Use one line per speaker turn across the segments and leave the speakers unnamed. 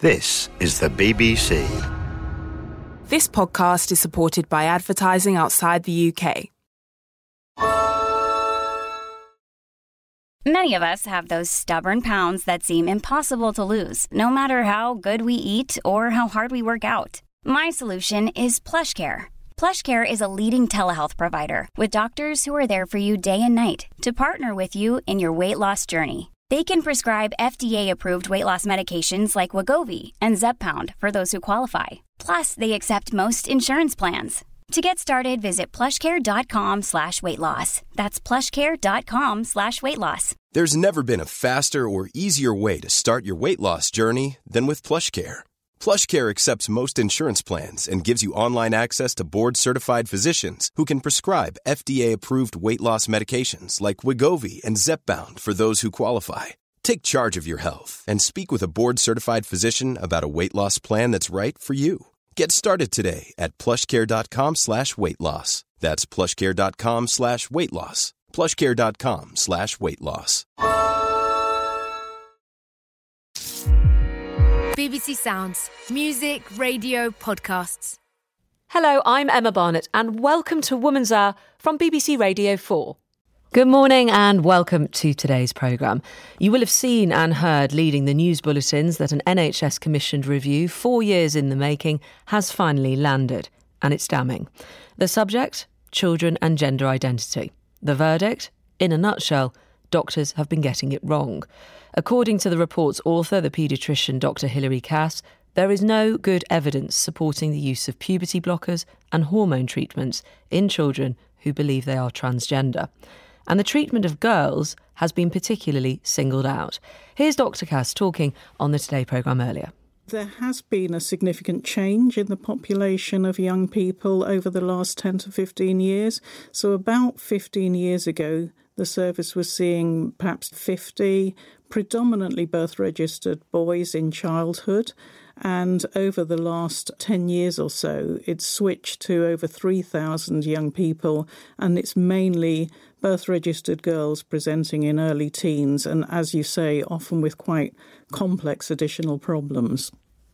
This is the BBC.
This podcast is supported by advertising outside the UK.
Many of us have those stubborn pounds that seem impossible to lose, no matter how good we eat or how hard we work out. My solution is PlushCare. PlushCare is a leading telehealth provider with doctors who are there for you day and night to partner with you in your weight loss journey. They can prescribe FDA-approved weight loss medications like Wegovy and Zepbound for those who qualify. Plus, they accept most insurance plans. To get started, visit plushcare.com/weightloss. That's plushcare.com/weightloss.
There's never been a faster or easier way to start your weight loss journey than with PlushCare. PlushCare accepts most insurance plans and gives you online access to board-certified physicians who can prescribe FDA-approved weight loss medications like Wegovy and Zepbound for those who qualify. Take charge of your health and speak with a board-certified physician about a weight loss plan that's right for you. Get started today at plushcare.com/weightloss. That's plushcare.com/weightloss. plushcare.com/weightloss.
BBC Sounds. Music, radio, podcasts.
Hello, I'm Emma Barnett and welcome to Woman's Hour from BBC Radio 4. Good morning and welcome to today's programme. You will have seen and heard leading the news bulletins that an NHS-commissioned review 4 years in the making has finally landed, and it's damning. The subject? Children and gender identity. The verdict? In a nutshell, doctors have been getting it wrong. According to the report's author, the paediatrician Dr. Hilary Cass, there is no good evidence supporting the use of puberty blockers and hormone treatments in children who believe they are transgender. And the treatment of girls has been particularly singled out. Here's Dr. Cass talking on the Today programme earlier.
There has been a significant change in the population of young people over the last 10 to 15 years. So about 15 years ago, the service was seeing perhaps 50 predominantly birth-registered boys in childhood. And over the last 10 years or so, it's switched to over 3,000 young people, and it's mainly birth-registered girls presenting in early teens, and as you say, often with quite complex additional problems.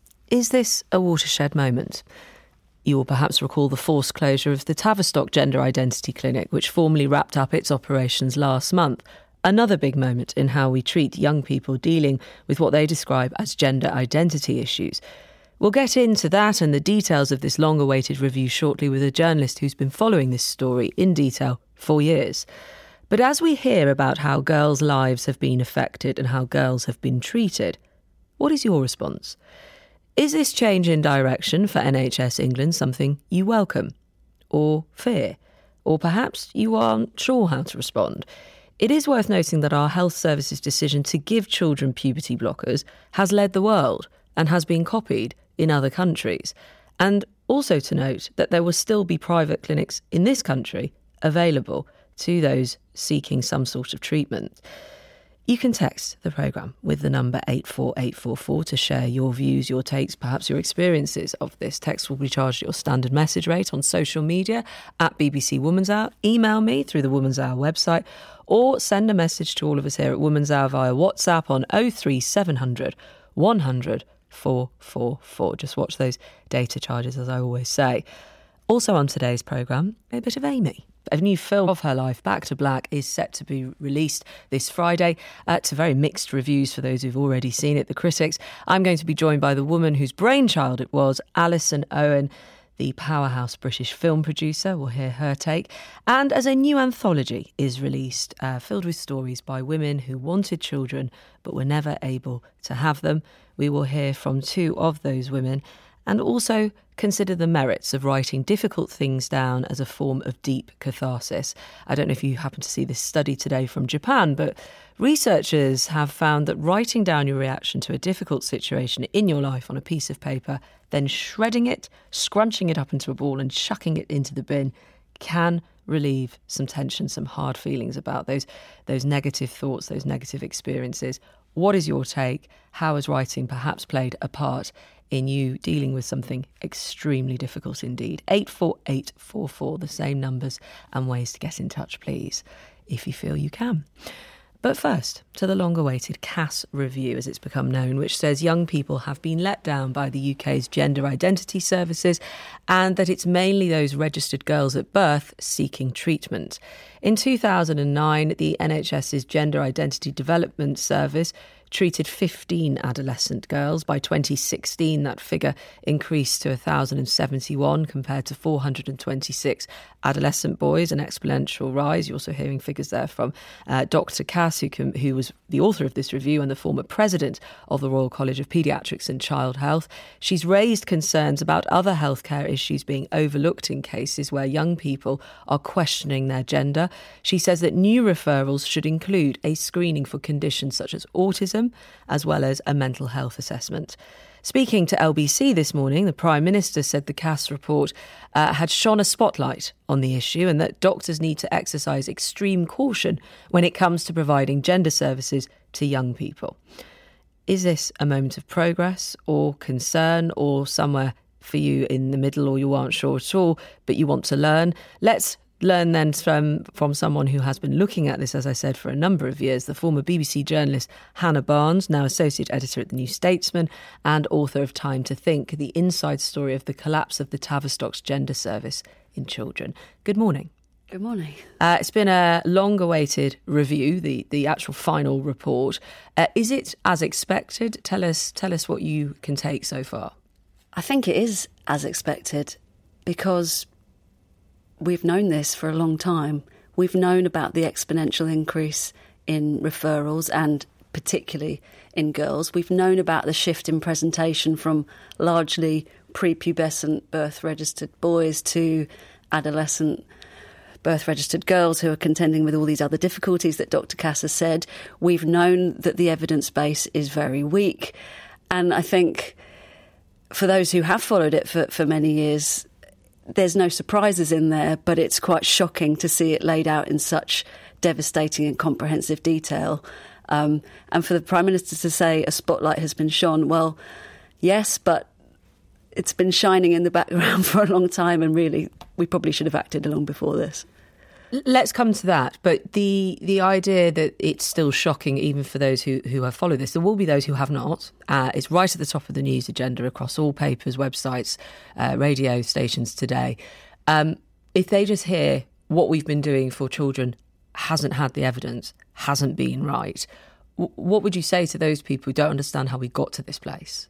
Is this a watershed moment? You will perhaps recall the forced closure of the Tavistock Gender Identity Clinic, which formally wrapped up its operations last month. Another big moment in how we treat young people dealing with what they describe as gender identity issues. We'll get into that and the details of this long-awaited review shortly with a journalist who's been following this story in detail for years. But as we hear about how girls' lives have been affected and how girls have been treated, what is your response? Is this change in direction for NHS England something you welcome or fear? Or perhaps you aren't sure how to respond? It is worth noting that our health service's decision to give children puberty blockers has led the world and has been copied in other countries. And also to note that there will still be private clinics in this country available to those seeking some sort of treatment. You can text the programme with the number 84844 to share your views, your takes, perhaps your experiences of this. Text will be charged at your standard message rate on social media at BBC Woman's Hour. Email me through the Woman's Hour website or send a message to all of us here at Woman's Hour via WhatsApp on 03700 100 444. Just watch those data charges, as I always say. Also on today's programme, a bit of Amy. A new film of her life, Back to Black, is set to be released this Friday to very mixed reviews for those who've already seen it, the critics. I'm going to be joined by the woman whose brainchild it was, Alison Owen, the powerhouse British film producer. We'll hear her take. And as a new anthology is released, filled with stories by women who wanted children but were never able to have them, we will hear from two of those women and also consider the merits of writing difficult things down as a form of deep catharsis. I don't know if you happen to see this study today from Japan, but researchers have found that writing down your reaction to a difficult situation in your life on a piece of paper, then shredding it, scrunching it up into a ball and chucking it into the bin can relieve some tension, some hard feelings about those negative thoughts, those negative experiences. What is your take? How has writing perhaps played a part in you dealing with something extremely difficult indeed? 84844, the same numbers and ways to get in touch, please, if you feel you can. But first, to the long-awaited Cass review, as it's become known, which says young people have been let down by the UK's gender identity services and that it's mainly those registered girls at birth seeking treatment. In 2009, the NHS's Gender Identity Development Service treated 15 adolescent girls. By 2016, that figure increased to 1,071 compared to 426 adolescent boys, an exponential rise. You're also hearing figures there from Dr. Cass, who was the author of this review and the former president of the Royal College of Paediatrics and Child Health. She's raised concerns about other healthcare issues being overlooked in cases where young people are questioning their gender. She says that new referrals should include a screening for conditions such as autism, as well as a mental health assessment. Speaking to LBC this morning, the Prime Minister said the Cass report had shone a spotlight on the issue and that doctors need to exercise extreme caution when it comes to providing gender services to young people. Is this a moment of progress or concern, or somewhere for you in the middle, or you aren't sure at all, but you want to learn? Let's learn then from someone who has been looking at this, as I said, for a number of years, the former BBC journalist Hannah Barnes, now associate editor at The New Statesman and author of Time to Think, the inside story of the collapse of the Tavistock's gender service in children. Good morning.
Good morning.
It's been a long-awaited review, the actual final report. Is it as expected? Tell us what you can take so far.
I think it is as expected because we've known this for a long time. We've known about the exponential increase in referrals and particularly in girls. We've known about the shift in presentation from largely prepubescent birth-registered boys to adolescent birth-registered girls who are contending with all these other difficulties that Dr. Cass has said. We've known that the evidence base is very weak. And I think for those who have followed it for many years, there's no surprises in there, but it's quite shocking to see it laid out in such devastating and comprehensive detail. And for the Prime Minister to say a spotlight has been shone, well, yes, but it's been shining in the background for a long time, and really, we probably should have acted long before this.
Let's come to that, but the idea that it's still shocking even for those who have followed this, there will be those who have not. It's right at the top of the news agenda across all papers, websites, radio stations today. If they just hear what we've been doing for children hasn't had the evidence, hasn't been right, what would you say to those people who don't understand how we got to this place?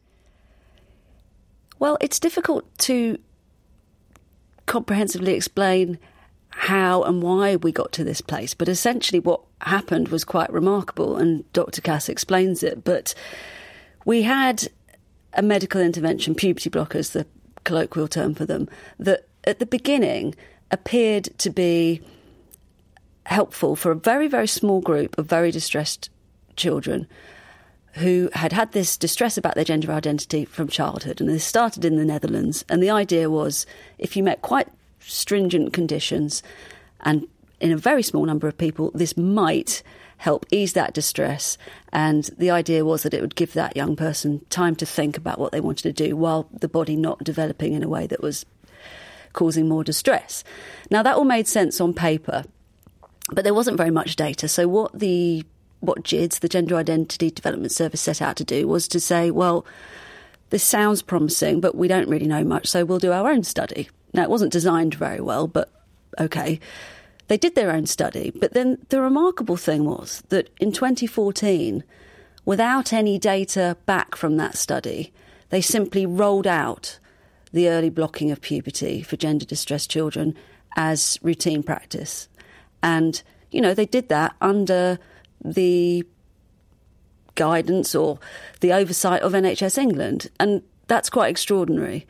Well, it's difficult to comprehensively explain how and why we got to this place. But essentially what happened was quite remarkable, and Dr. Cass explains it. But we had a medical intervention, puberty blockers, the colloquial term for them, that at the beginning appeared to be helpful for a very, very small group of very distressed children who had this distress about their gender identity from childhood. And this started in the Netherlands. And the idea was if you met quite stringent conditions and in a very small number of people, this might help ease that distress. And the idea was that it would give that young person time to think about what they wanted to do while the body not developing in a way that was causing more distress. Now, that all made sense on paper, but there wasn't very much data. So what GIDS, the Gender Identity Development Service, set out to do was to say, well, this sounds promising, but we don't really know much, so we'll do our own study. Now, it wasn't designed very well, but OK. They did their own study. But then the remarkable thing was that in 2014, without any data back from that study, they simply rolled out the early blocking of puberty for gender-distressed children as routine practice. And, you know, they did that under the guidance or the oversight of NHS England. And that's quite extraordinary.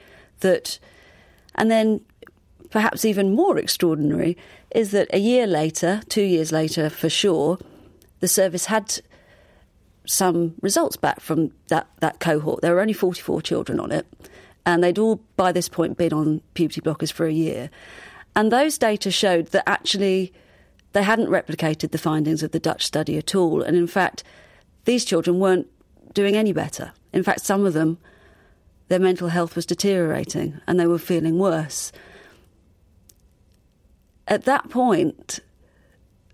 And then perhaps even more extraordinary is that a year later, 2 years later for sure, the service had some results back from that cohort. There were only 44 children on it, and they'd all by this point been on puberty blockers for a year. And those data showed that actually they hadn't replicated the findings of the Dutch study at all. And in fact, these children weren't doing any better. In fact, some of them, their mental health was deteriorating and they were feeling worse. At that point,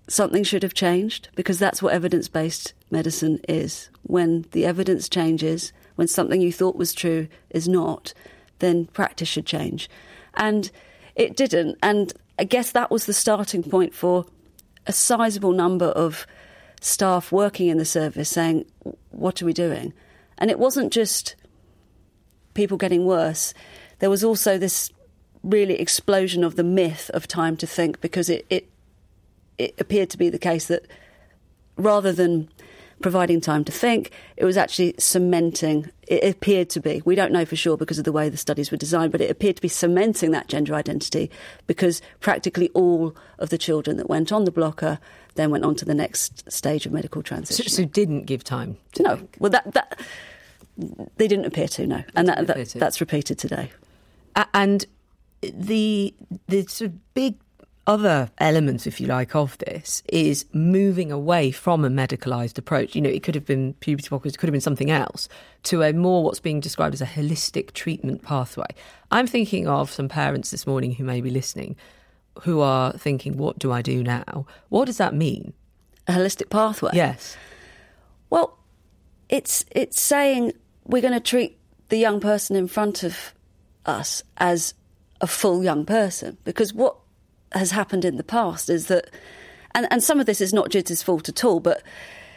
something should have changed, because that's what evidence-based medicine is. When the evidence changes, when something you thought was true is not, then practice should change. And it didn't. And I guess that was the starting point for a sizable number of staff working in the service saying, what are we doing? And it wasn't just people getting worse. There was also this really explosion of the myth of time to think, because it appeared to be the case that rather than providing time to think, it was actually cementing. It appeared to be. We don't know for sure because of the way the studies were designed, but it appeared to be cementing that gender identity, because practically all of the children that went on the blocker then went on to the next stage of medical transition.
So didn't give time to
No.
think?
Well, that they didn't appear to, no. And that's repeated today.
And the sort of big other element, if you like, of this is moving away from a medicalised approach. You know, it could have been puberty blockers, it could have been something else, to a more what's being described as a holistic treatment pathway. I'm thinking of some parents this morning who may be listening who are thinking, what do I do now? What does that mean?
A holistic pathway?
Yes.
Well, it's saying we're going to treat the young person in front of us as a full young person, because what has happened in the past is that, and some of this is not GIDS's fault at all, but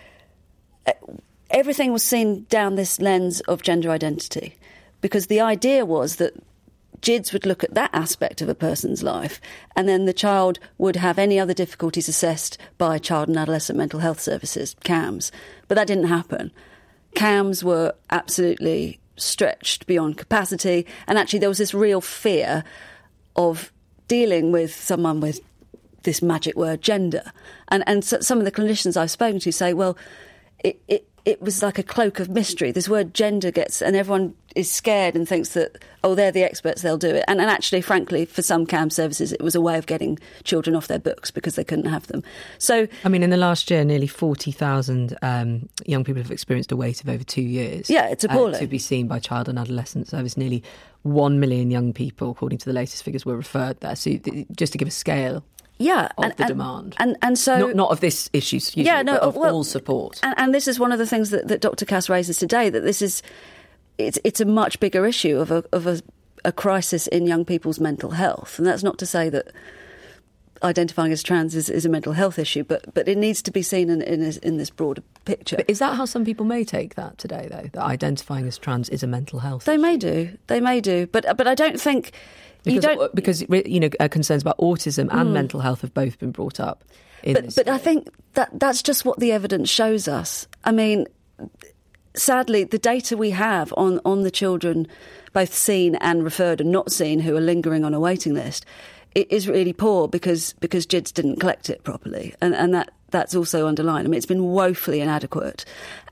everything was seen down this lens of gender identity, because the idea was that GIDS would look at that aspect of a person's life, and then the child would have any other difficulties assessed by Child and Adolescent Mental Health Services, CAMHS. But that didn't happen. CAMHS were absolutely stretched beyond capacity, and actually there was this real fear of dealing with someone with this magic word gender. And so some of the clinicians I've spoken to say, well, it was like a cloak of mystery. This word gender gets, and everyone is scared and thinks that, oh, they're the experts, they'll do it. And actually, frankly, for some CAMHS services, it was a way of getting children off their books because they couldn't have them. So,
I mean, in the last year, nearly 40,000 young people have experienced a wait of over 2 years.
Yeah, it's appalling.
To be seen by Child and Adolescent Service. Nearly 1 million young people, according to the latest figures, were referred there. So just to give a scale.
Yeah,
of the demand.
And so...
Not of this issue, but of all support.
And this is one of the things that Dr Cass raises today, that this is... It's a much bigger issue of a crisis in young people's mental health. And that's not to say that identifying as trans is a mental health issue, but it needs to be seen in this broader picture.
But is that how some people may take that today, though, that identifying as trans is a mental health
issue? They may do. But I don't think...
Because concerns about autism and mental health have both been brought up.
But I think that's just what the evidence shows us. I mean, sadly, the data we have on the children, both seen and referred and not seen, who are lingering on a waiting list, it is really poor because GIDS didn't collect it properly, and that's also underlined. I mean, it's been woefully inadequate.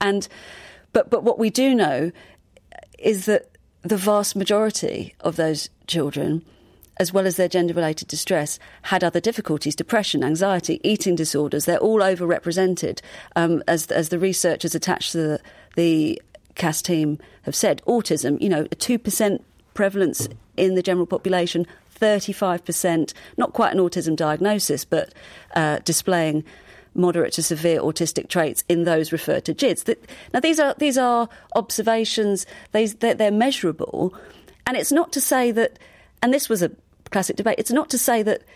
But what we do know is that the vast majority of those children, as well as their gender-related distress, had other difficulties: depression, anxiety, eating disorders. They're all overrepresented. As the researchers attached to the CAS team have said, autism, a 2% prevalence in the general population, 35%, not quite an autism diagnosis, but displaying moderate to severe autistic traits in those referred to GIDS. Now, these are observations. They're measurable, and it's not to say that. And this was a classic debate. It's not to say that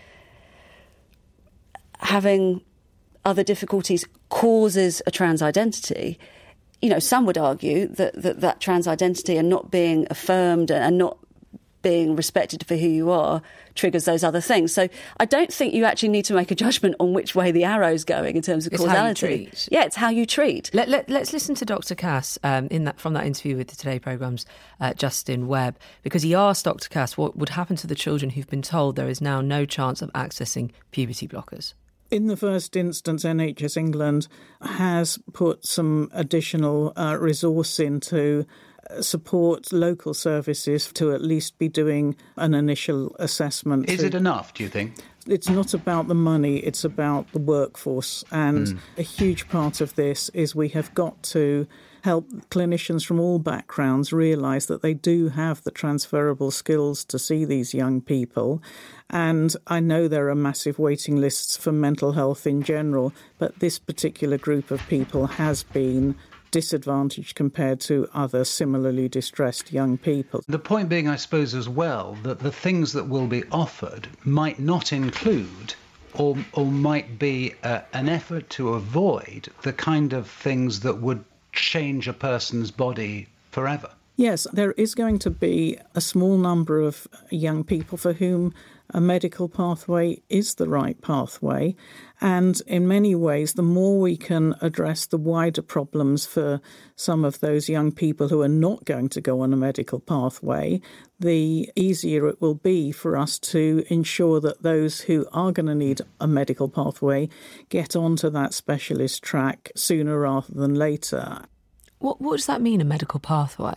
having other difficulties causes a trans identity. Some would argue that trans identity and not being affirmed and not being respected for who you are triggers those other things. So I don't think you actually need to make a judgment on which way the arrow's going in terms of causality. It's how you treat.
Let's listen to Dr Cass from that interview with the Today programme's Justin Webb, because he asked Dr Cass what would happen to the children who've been told there is now no chance of accessing puberty blockers.
In the first instance, NHS England has put some additional resource into support local services to at least be doing an initial assessment.
Is it enough, do you think?
It's not about the money, it's about the workforce. And a huge part of this is we have got to help clinicians from all backgrounds realise that they do have the transferable skills to see these young people. And I know there are massive waiting lists for mental health in general, but this particular group of people has been disadvantaged compared to other similarly distressed young people.
The point being, I suppose, as well, that the things that will be offered might not include or might be an effort to avoid the kind of things that would change a person's body forever.
Yes, there is going to be a small number of young people for whom a medical pathway is the right pathway. And in many ways, the more we can address the wider problems for some of those young people who are not going to go on a medical pathway, the easier it will be for us to ensure that those who are going to need a medical pathway get onto that specialist track sooner rather than later.
What does that mean, a medical pathway?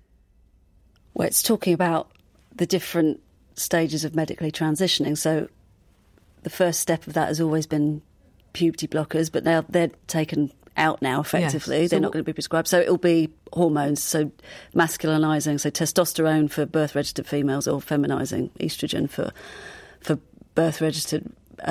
Well, it's talking about the different stages of medically transitioning. So the first step of that has always been puberty blockers, but now they're taken out now, effectively. Yes. They're not going to be prescribed. So it'll be hormones, so masculinising, so testosterone for birth-registered females or feminising estrogen for birth-registered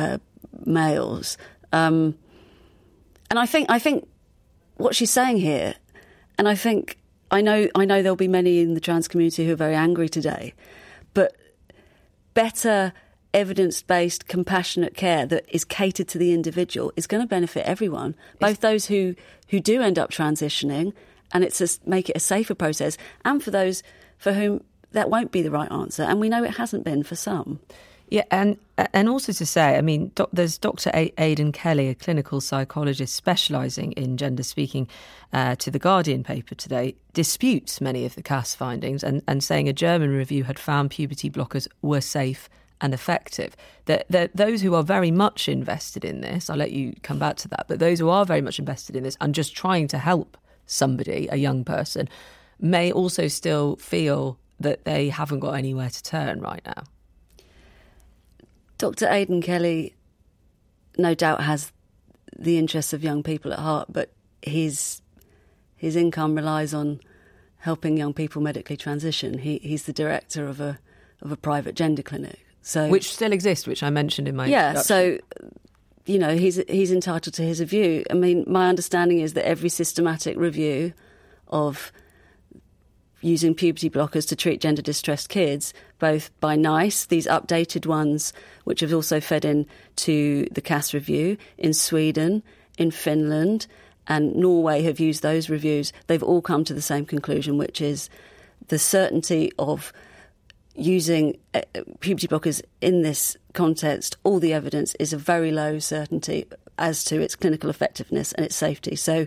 males. And I think what she's saying here, and I know there'll be many in the trans community who are very angry today, but better evidence-based, compassionate care that is catered to the individual is going to benefit everyone, both those who do end up transitioning, and make it a safer process, and for those for whom that won't be the right answer. And we know it hasn't been for some.
Yeah, and also to say, I mean, there's Dr. Aidan Kelly, a clinical psychologist specialising in gender, speaking to the Guardian paper today, disputes many of the Cass findings and saying a German review had found puberty blockers were safe and effective. That those who are very much invested in this, I'll let you come back to that, but those who are very much invested in this and just trying to help somebody, a young person, may also still feel that they haven't got anywhere to turn right now.
Dr. Aidan Kelly no doubt has the interests of young people at heart, but his income relies on helping young people medically transition. He's the director of a private gender clinic, so
which still exists, which I mentioned in my introduction.
So he's entitled to his view. I mean, my understanding is that every systematic review of using puberty blockers to treat gender distressed kids, both by NICE, these updated ones, which have also fed into the Cass review, in Sweden, in Finland, and Norway have used those reviews. They've all come to the same conclusion, which is the certainty of using puberty blockers in this context. All the evidence is a very low certainty as to its clinical effectiveness and its safety. So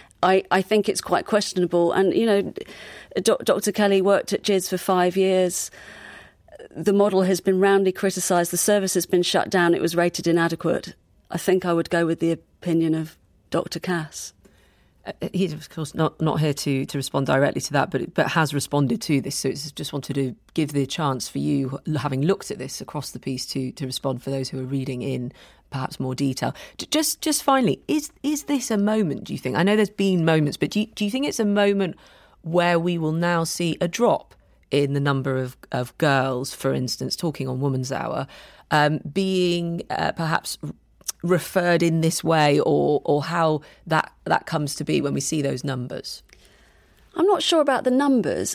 I think it's quite questionable. And, Dr. Kelly worked at GIDS for 5 years. The model has been roundly criticised. The service has been shut down. It was rated inadequate. I think I would go with the opinion of Dr. Cass.
He's, of course, not here to respond directly to that, but has responded to this. So it's just wanted to give the chance for you, having looked at this across the piece, to respond for those who are reading in perhaps more detail. Just finally, is this a moment, do you think? I know there's been moments, but do you think it's a moment where we will now see a drop in the number of girls, for instance, talking on Woman's Hour, being perhaps referred in this way, or how that comes to be when we see those numbers?
I'm not sure about the numbers.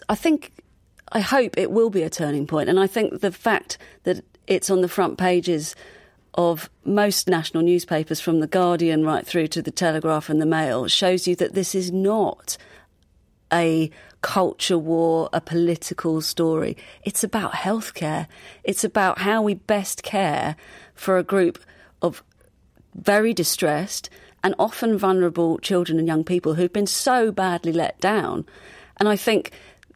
I hope it will be a turning point, and I think the fact that it's on the front pages of most national newspapers, from The Guardian right through to The Telegraph and The Mail, shows you that this is not a culture war, a political story. It's about healthcare. It's about how we best care for a group of very distressed and often vulnerable children and young people who've been so badly let down. And I think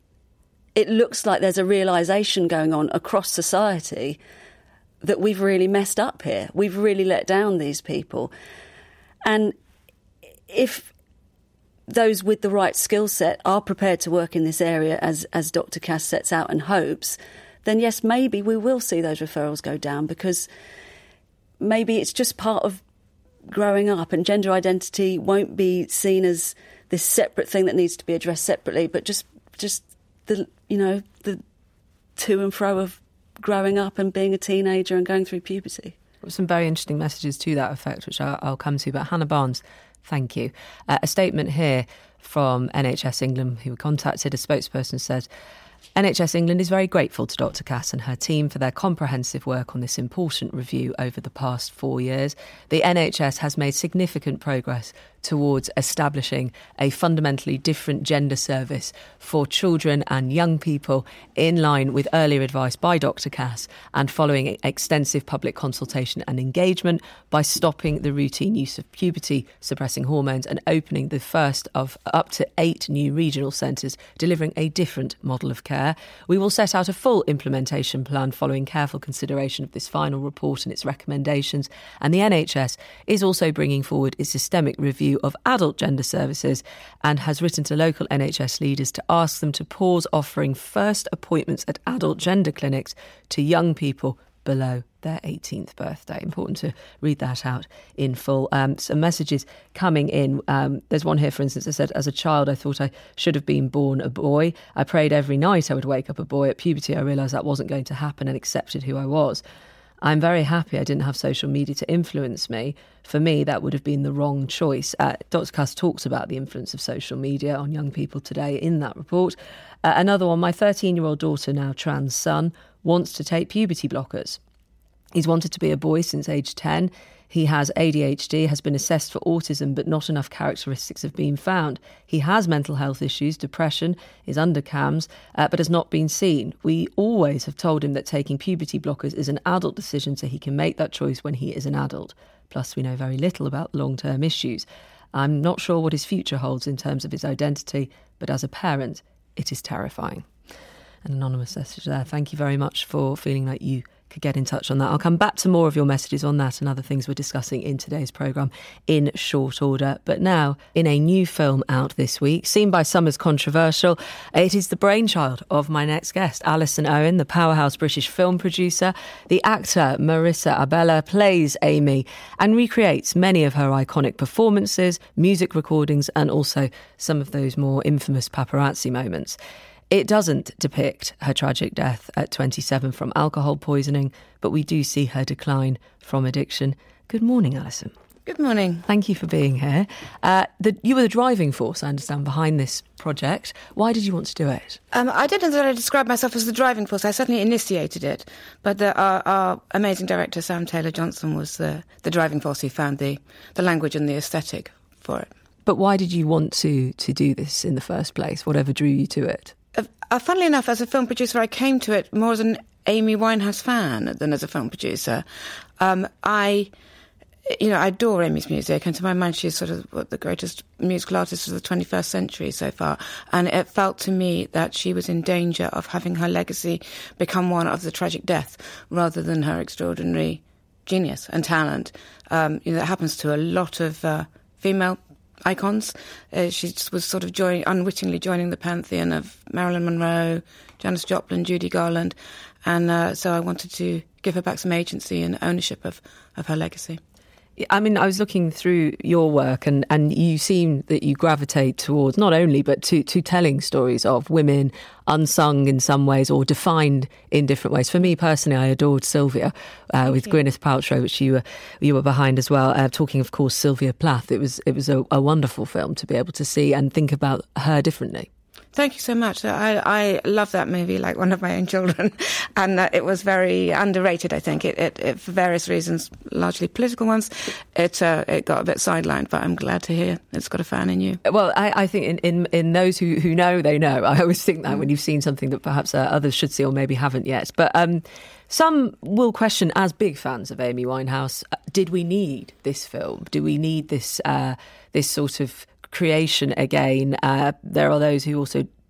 it looks like there's a realisation going on across society that we've really messed up here. We've really let down these people. And if those with the right skill set are prepared to work in this area as Dr. Cass sets out and hopes, then yes, maybe we will see those referrals go down, because maybe it's just part of growing up, and gender identity won't be seen as this separate thing that needs to be addressed separately, but just the to and fro of growing up and being a teenager and going through puberty.
Some very interesting messages to that effect, which I'll come to. But Hannah Barnes, thank you. A statement here from NHS England, who were contacted. A spokesperson said, NHS England is very grateful to Dr. Cass and her team for their comprehensive work on this important review over the past 4 years. The NHS has made significant progress towards establishing a fundamentally different gender service for children and young people, in line with earlier advice by Dr. Cass and following extensive public consultation and engagement, by stopping the routine use of puberty-suppressing hormones and opening the first of up to 8 new regional centres delivering a different model of care. We will set out a full implementation plan following careful consideration of this final report and its recommendations, and the NHS is also bringing forward a systemic review of adult gender services and has written to local NHS leaders to ask them to pause offering first appointments at adult gender clinics to young people below their 18th birthday. Important to read that out in full. Some messages coming in. There's one here, for instance, that said, as a child, I thought I should have been born a boy. I prayed every night I would wake up a boy. At puberty, I realised that wasn't going to happen and accepted who I was. I'm very happy I didn't have social media to influence me. For me, that would have been the wrong choice. Dr. Cass talks about the influence of social media on young people today in that report. Another one, my 13-year-old daughter, now trans son, wants to take puberty blockers. He's wanted to be a boy since age 10. He has ADHD, has been assessed for autism, but not enough characteristics have been found. He has mental health issues, depression, is under CAMHS, but has not been seen. We always have told him that taking puberty blockers is an adult decision, so he can make that choice when he is an adult. Plus, we know very little about long-term issues. I'm not sure what his future holds in terms of his identity, but as a parent, it is terrifying. An anonymous message there. Thank you very much for feeling like you could get in touch on that. I'll come back to more of your messages on that and other things we're discussing in today's programme in short order. But now, in a new film out this week, seen by some as controversial, it is the brainchild of my next guest, Alison Owen, the powerhouse British film producer. The actor Marisa Abela plays Amy and recreates many of her iconic performances, music recordings, and also some of those more infamous paparazzi moments. It doesn't depict her tragic death at 27 from alcohol poisoning, but we do see her decline from addiction. Good morning, Alison.
Good morning.
Thank you for being here. You were the driving force, I understand, behind this project. Why did you want to do it?
I didn't sort of describe myself as the driving force. I certainly initiated it. But our amazing director, Sam Taylor-Johnson, was the driving force who found the language and the aesthetic for it.
But why did you want to do this in the first place? Whatever drew you to it?
Funnily enough, as a film producer, I came to it more as an Amy Winehouse fan than as a film producer. I adore Amy's music, and to my mind, she's sort of the greatest musical artist of the 21st century so far. And it felt to me that she was in danger of having her legacy become one of the tragic death rather than her extraordinary genius and talent. That happens to a lot of female icons. She was sort of unwittingly joining the pantheon of Marilyn Monroe, Janis Joplin, Judy Garland, and so I wanted to give her back some agency and ownership of her legacy.
I mean, I was looking through your work and you seem that you gravitate towards not only but to telling stories of women unsung in some ways or defined in different ways. For me personally, I adored Sylvia with Gwyneth Paltrow, which you were behind as well. Talking, of course, Sylvia Plath. It was a wonderful film to be able to see and think about her differently.
Thank you so much. I love that movie like one of my own children, and it was very underrated, I think. It for various reasons, largely political ones, it got a bit sidelined, but I'm glad to hear it's got a fan in you.
Well, I think in those who know, they know. I always think that when you've seen something that perhaps others should see or maybe haven't yet. But some will question, as big fans of Amy Winehouse, did we need this film? Do we need this sort of creation again? There are those who also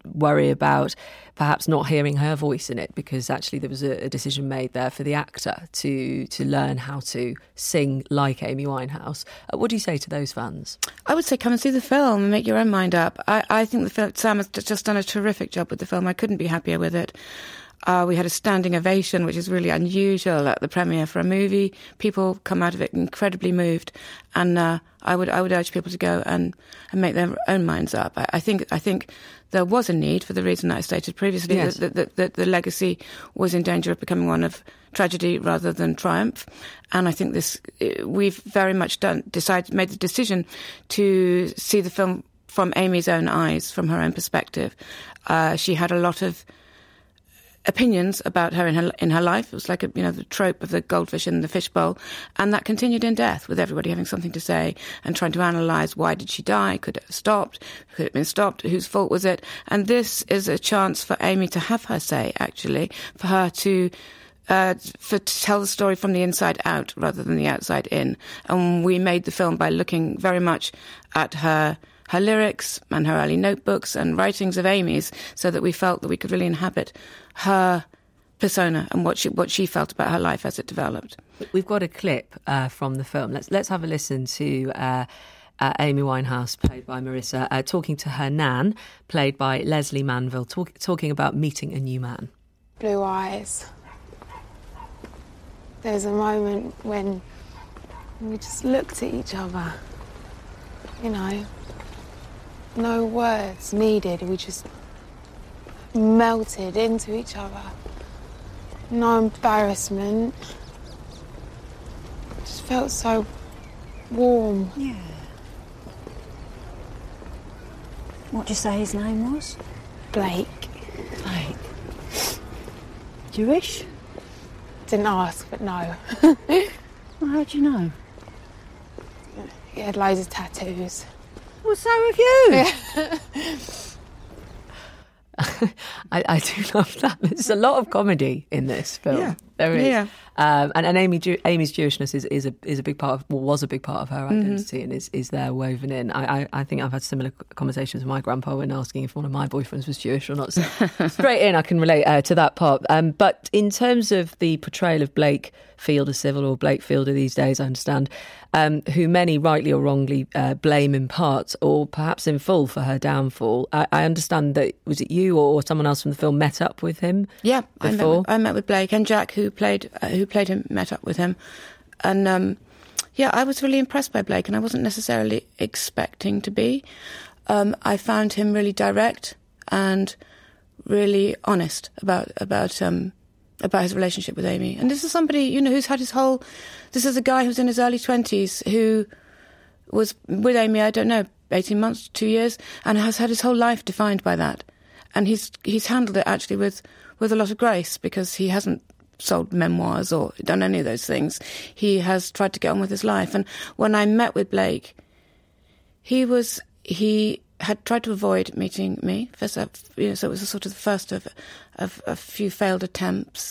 worry about perhaps not hearing her voice in it, because actually there was a decision made there for the actor to learn how to sing like Amy Winehouse. What do you say to those fans?
I would say come and see the film and make your own mind up. I think Sam has just done a terrific job with the film. I couldn't be happier with it. We had a standing ovation, which is really unusual at the premiere for a movie. People come out of it incredibly moved, and I would urge people to go and make their own minds up. I think there was a need, for the reason I stated previously,
yes,
that the legacy was in danger of becoming one of tragedy rather than triumph. And I think we've very much made the decision to see the film from Amy's own eyes, from her own perspective. She had a lot of opinions about her in her life. It was like the trope of the goldfish in the fishbowl, and that continued in death, with everybody having something to say and trying to analyse, why did she die? Could it have stopped? Could it have been stopped? Whose fault was it? And this is a chance for Amy to have her say, actually, for her to tell the story from the inside out rather than the outside in. And we made the film by looking very much at her lyrics and her early notebooks and writings of Amy's, so that we felt that we could really inhabit her persona and what she felt about her life as it developed.
We've got a clip from the film. Let's have a listen to Amy Winehouse, played by Marissa, talking to her nan, played by Leslie Manville, talking about meeting a new man.
Blue eyes. There's a moment when we just looked at each other, no words needed, we just melted into each other. No embarrassment. Just felt so warm.
Yeah. What did you say his name was?
Blake.
Blake. Jewish?
Didn't ask, but no.
Well, how'd you know?
He had loads of tattoos.
Well, so have you.
I do love that. There's a lot of comedy in this film.
Yeah.
There is.
Yeah.
And Amy's Jewishness is a big part of, was a big part of her identity, and is there woven in. I think I've had similar conversations with my grandpa when asking if one of my boyfriends was Jewish or not. So straight in, I can relate to that part. But in terms of the portrayal of Blake Fielder Civil, or Blake Fielder these days, I understand, who many rightly or wrongly blame in part or perhaps in full for her downfall. I understand that, was it you or someone else from the film met up with him?
Yeah,
before?
I met with Blake, and Jack, who played him, met up with him. And I was really impressed by Blake, and I wasn't necessarily expecting to be. I found him really direct and really honest about his relationship with Amy. And this is somebody, who's had this is a guy who's in his early 20s who was with Amy, I don't know, 18 months, 2 years, and has had his whole life defined by that. And he's handled it actually with a lot of grace, because he hasn't sold memoirs or done any of those things. He has tried to get on with his life. And when I met with Blake, he had tried to avoid meeting me. So it was sort of the first of a few failed attempts.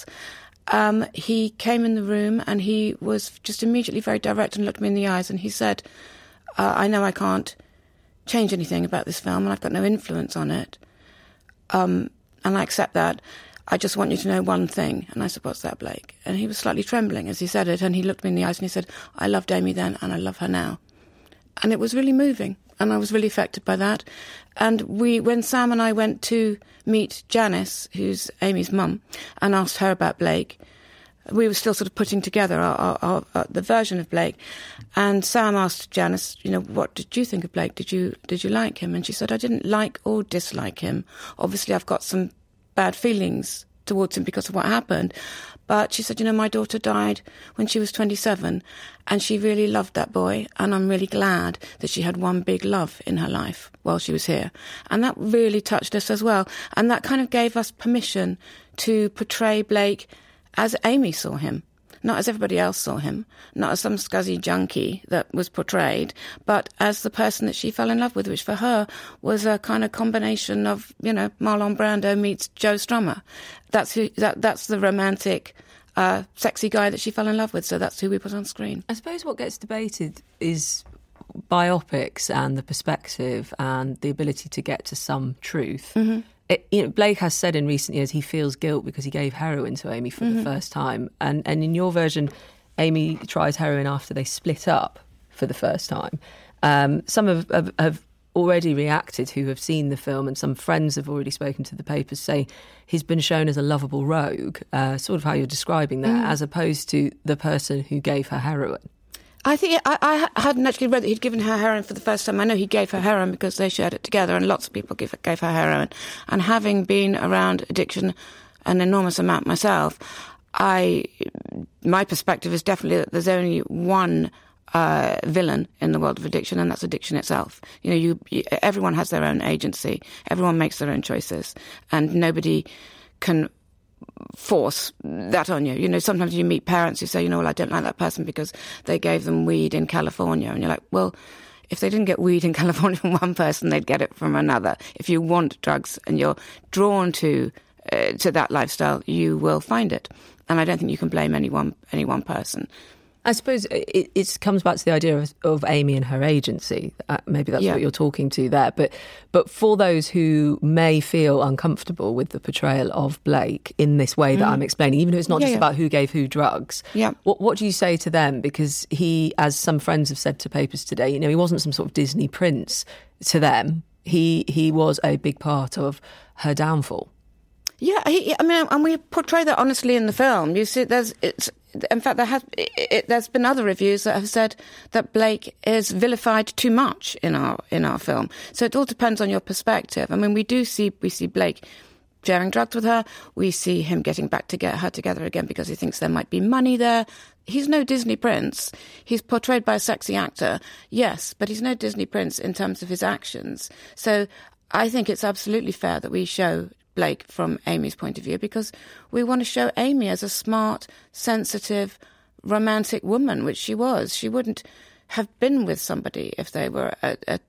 He came in the room and he was just immediately very direct and looked me in the eyes, and he said, I know I can't change anything about this film and I've got no influence on it. And I accept that. I just want you to know one thing. And I said, what's that, Blake? And he was slightly trembling as he said it, and he looked me in the eyes and he said, I loved Amy then and I love her now. And it was really moving, and I was really affected by that. And when Sam and I went to meet Janice, who's Amy's mum, and asked her about Blake, we were still sort of putting together the version of Blake. And Sam asked Janice, what did you think of Blake? Did you like him? And she said, I didn't like or dislike him. Obviously, I've got some bad feelings towards him because of what happened. But she said, my daughter died when she was 27, and she really loved that boy, and I'm really glad that she had one big love in her life while she was here. And that really touched us as well. And that kind of gave us permission to portray Blake as Amy saw him, not as everybody else saw him, not as some scuzzy junkie that was portrayed, but as the person that she fell in love with, which for her was a kind of combination of, Marlon Brando meets Joe Strummer. That's the romantic, sexy guy that she fell in love with, so that's who we put on screen.
I suppose what gets debated is biopics and the perspective and the ability to get to some truth.
Mm-hmm.
Blake has said in recent years he feels guilt because he gave heroin to Amy for the first time. And in your version, Amy tries heroin after they split up for the first time. Some have already reacted who have seen the film, and some friends have already spoken to the papers, saying he's been shown as a lovable rogue, sort of how you're describing that, as opposed to the person who gave her heroin.
I think I hadn't actually read that he'd given her heroin for the first time. I know he gave her heroin because they shared it together, and lots of people gave her heroin. And having been around addiction an enormous amount myself, my perspective is definitely that there's only one villain in the world of addiction, and that's addiction itself. Everyone has their own agency. Everyone makes their own choices, and nobody can force that on you. Sometimes you meet parents who say, I don't like that person because they gave them weed in California. And you're like, well, if they didn't get weed in California from one person, they'd get it from another. If you want drugs and you're drawn to that lifestyle, you will find it. And I don't think you can blame any one person.
I suppose it comes back to the idea of Amy and her agency. Maybe that's what you're talking to there. But for those who may feel uncomfortable with the portrayal of Blake in this way that I'm explaining, even if it's not just about who gave who drugs, what do you say to them? Because he, as some friends have said to papers today, he wasn't some sort of Disney prince to them. He was a big part of her downfall.
Yeah, and we portray that honestly in the film. You see, in fact, there's been other reviews that have said that Blake is vilified too much in our film. So it all depends on your perspective. I mean, we see Blake sharing drugs with her. We see him getting back to get her together again because he thinks there might be money there. He's no Disney prince. He's portrayed by a sexy actor, yes, but he's no Disney prince in terms of his actions. So I think it's absolutely fair that we show Blake from Amy's point of view, because we want to show Amy as a smart, sensitive, romantic woman, which she was. She wouldn't have been with somebody if they were a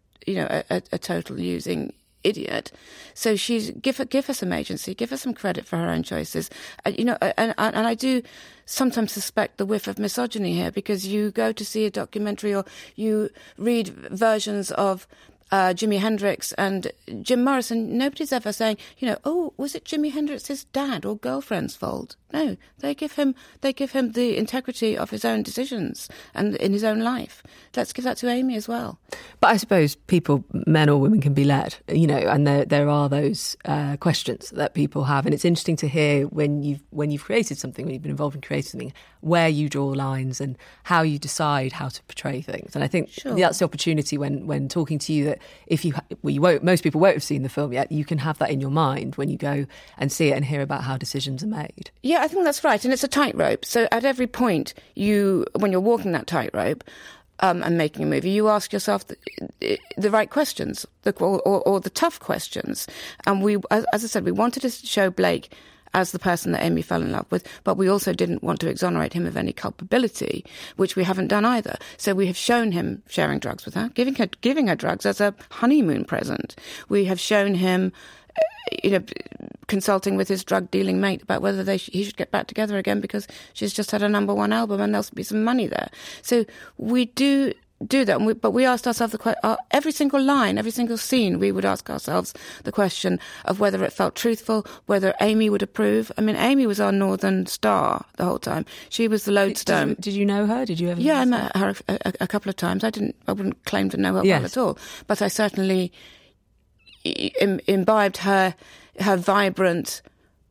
total using idiot. So give her some agency, give her some credit for her own choices. And I do sometimes suspect the whiff of misogyny here, because you go to see a documentary or you read versions of Jimi Hendrix and Jim Morrison. Nobody's ever saying, was it Jimi Hendrix's dad or girlfriend's fault? No, they give him the integrity of his own decisions and in his own life. Let's give that to Amy as well.
But I suppose people, men or women, can be led, and there are those questions that people have, and it's interesting to hear when you've created something, when you've been involved in creating something, where you draw lines and how you decide how to portray things. And I think that's the opportunity when talking to you, that if most people won't have seen the film yet, you can have that in your mind when you go and see it and hear about how decisions are made.
Yeah, I think that's right. And it's a tightrope. So at every point, when you're walking that tightrope and making a movie, you ask yourself the right questions or the tough questions. And we, as I said, we wanted to show Blake as the person that Amy fell in love with, but we also didn't want to exonerate him of any culpability, which we haven't done either. So we have shown him sharing drugs with her, giving her drugs as a honeymoon present. We have shown him consulting with his drug dealing mate about whether he should get back together again because she's just had a #1 album and there'll be some money there. So we do that, but we asked ourselves every single line, every single scene, we would ask ourselves the question of whether it felt truthful, whether Amy would approve. I mean, Amy was our northern star the whole time. She was the lodestone.
Did you know her? Did you ever?
Yeah, I met her a couple of times. I wouldn't claim to know her well at all, but I certainly imbibed her vibrant,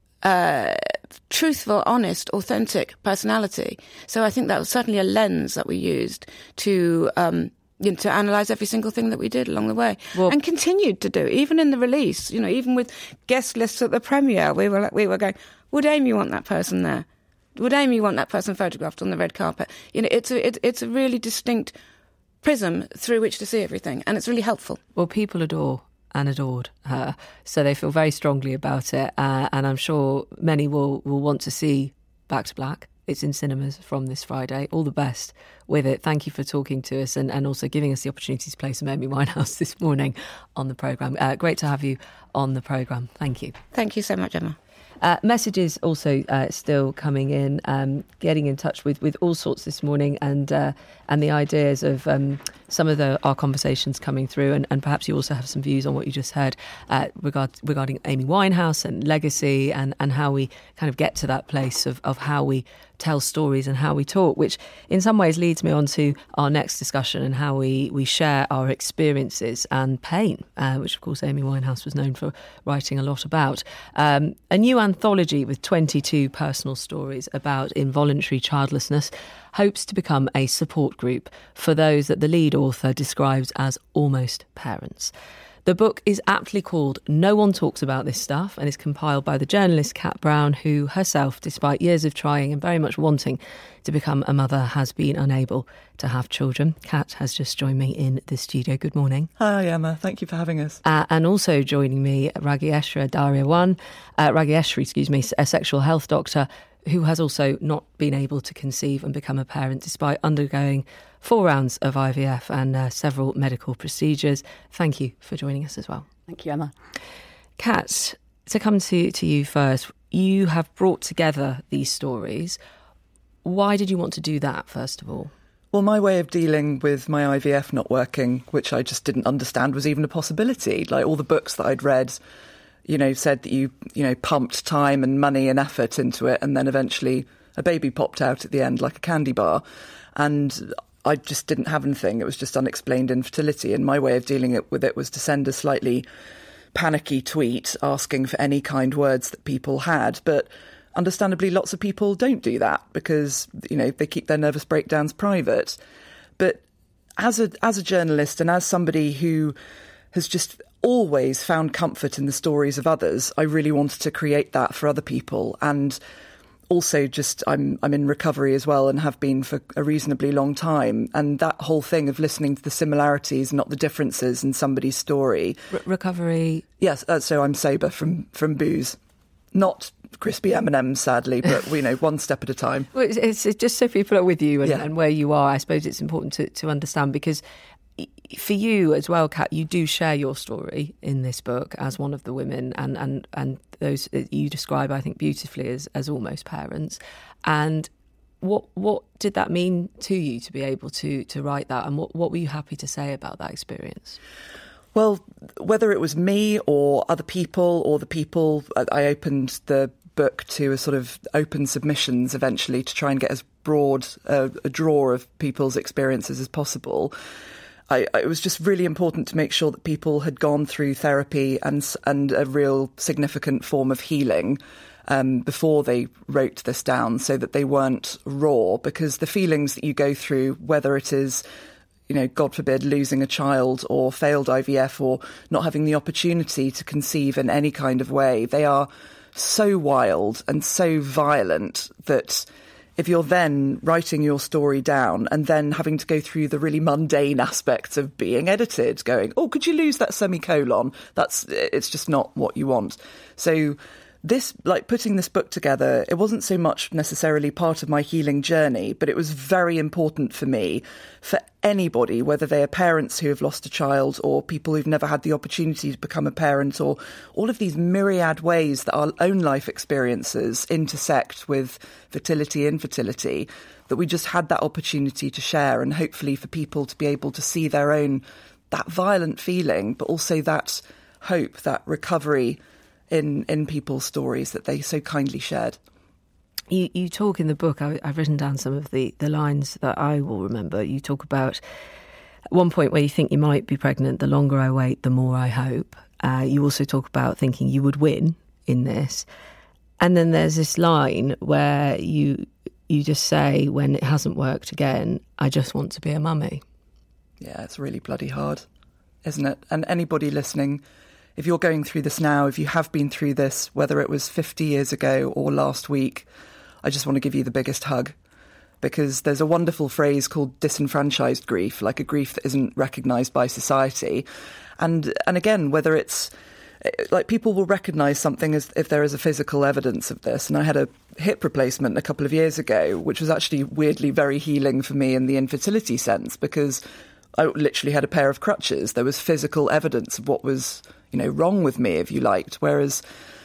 truthful, honest, authentic personality. So I think that was certainly a lens that we used to analyse every single thing that we did along the way, and continued to do, even in the release. Even with guest lists at the premiere, we were going, would Amy want that person there? Would Amy want that person photographed on the red carpet? It's a really distinct prism through which to see everything, and it's really helpful.
Well, people adore and adored her, so they feel very strongly about it, and I'm sure many will want to see Back to Black. It's in cinemas from this Friday. All the best with it. Thank you for talking to us and also giving us the opportunity to play some Amy Winehouse this morning on the programme. Great to have you on the programme. Thank you.
Thank you so much, Emma.
Messages also still coming in, getting in touch with all sorts this morning, and the ideas of some of our conversations coming through, and perhaps you also have some views on what you just heard regarding Amy Winehouse and legacy, and how we kind of get to that place of how we tell stories and how we talk, which in some ways leads me on to our next discussion and how we share our experiences and pain, which of course Amy Winehouse was known for writing a lot about. A new anthology with 22 personal stories about involuntary childlessness hopes to become a support group for those that the lead author describes as almost parents. The book is aptly called No One Talks About This Stuff and is compiled by the journalist Kat Brown, who herself, despite years of trying and very much wanting to become a mother, has been unable to have children. Kat has just joined me in the studio. Good morning.
Hi, Emma. Thank you for having us.
And also joining me, Ragheshri Daryawan, a sexual health doctor who has also not been able to conceive and become a parent despite undergoing 4 rounds of IVF and several medical procedures. Thank you for joining us as well.
Thank you, Emma.
Kat, to come to you first, you have brought together these stories. Why did you want to do that, first of all?
Well, my way of dealing with my IVF not working, which I just didn't understand was even a possibility. Like all the books that I'd read, said that you pumped time and money and effort into it, and then eventually a baby popped out at the end like a candy bar. And I just didn't have anything. It was just unexplained infertility. And my way of dealing with it was to send a slightly panicky tweet asking for any kind words that people had. But understandably, lots of people don't do that because, they keep their nervous breakdowns private. But as a journalist and as somebody who has just always found comfort in the stories of others, I really wanted to create that for other people. And also just I'm in recovery as well and have been for a reasonably long time. And that whole thing of listening to the similarities, not the differences in somebody's story.
Recovery?
Yes, so I'm sober from booze. Not crispy M&Ms, sadly, but, one step at a time.
Well, it's just so people are with you and where you are. I suppose it's important to understand because for you as well, Kat, you do share your story in this book as one of the women and those you describe, I think, beautifully as almost parents. And what did that mean to you to be able to write that? And what were you happy to say about that experience?
Well, whether it was me or other people or the people, I opened the book to a sort of open submissions eventually to try and get as broad a draw of people's experiences as possible. It was just really important to make sure that people had gone through therapy and a real significant form of healing before they wrote this down so that they weren't raw, because the feelings that you go through, whether it is, God forbid, losing a child or failed IVF or not having the opportunity to conceive in any kind of way, they are so wild and so violent that if you're then writing your story down and then having to go through the really mundane aspects of being edited, going, oh, could you lose that semicolon? It's just not what you want. So putting this book together, it wasn't so much necessarily part of my healing journey, but it was very important for me, for anybody, whether they are parents who have lost a child or people who've never had the opportunity to become a parent, or all of these myriad ways that our own life experiences intersect with fertility, infertility, that we just had that opportunity to share, and hopefully for people to be able to see their own, that violent feeling, but also that hope, that recovery in people's stories that they so kindly shared.
You talk in the book, I've written down some of the lines that I will remember. You talk about at one point where you think you might be pregnant, the longer I wait, the more I hope. You also talk about thinking you would win in this. And then there's this line where you just say, when it hasn't worked again, I just want to be a mummy.
Yeah, it's really bloody hard, isn't it? And anybody listening, if you're going through this now, if you have been through this, whether it was 50 years ago or last week, I just want to give you the biggest hug, because there's a wonderful phrase called disenfranchised grief, like a grief that isn't recognised by society. And again, whether it's like people will recognise something as if there is a physical evidence of this. And I had a hip replacement a couple of years ago, which was actually weirdly very healing for me in the infertility sense, because I literally had a pair of crutches. There was physical evidence of what was, wrong with me, if you liked. Whereas